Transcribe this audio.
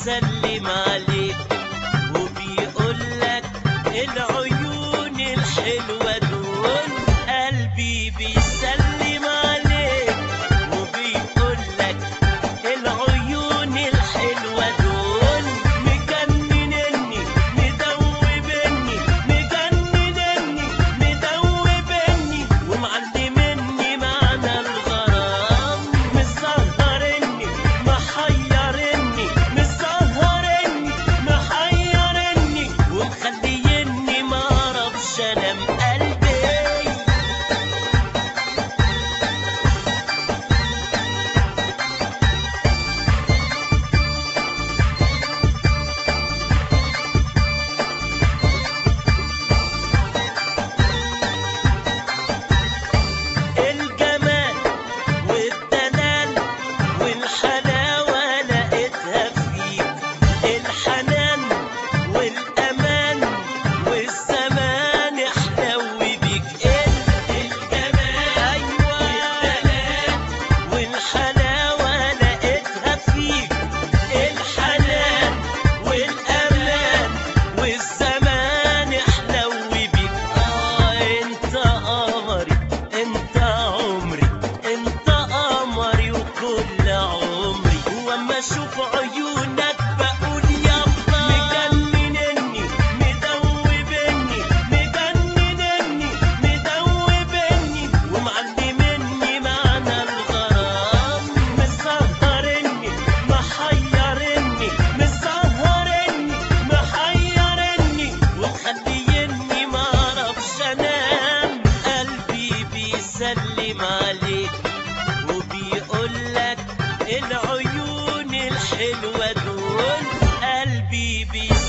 بيسلم عليك وبيقولك العيون الحلوة دول. قلبي بيسلم عليك وبيقولك العيون الحلوة دول. مجننني مدوبني مجننني مدوبني ومعلمني معنى الغرام. مسهرني محيرني مسهرني محيرني ومخليني معرفش انام. قلبي الجمال والدلال والحلاوة لقيتها فيك. الحنان والأمان والزمان احلو بيك. الجمال والدلال والحلاوة لقيتها فيك. الحنان والأمان والزمان احلو بيك. انت قمري انت عمري انت قمري وكل عمري. واما اشوف عيونك بقول يابا. مجننني مدوبني مجننني مدوبني ومعلمني معنى الغرام. مسهرني محيرني مسهرني محيرني ومخليني معرفش انام. قلبي بيسلم عليك وبيقولك العيون الحلوة دول. قلبي بيسلم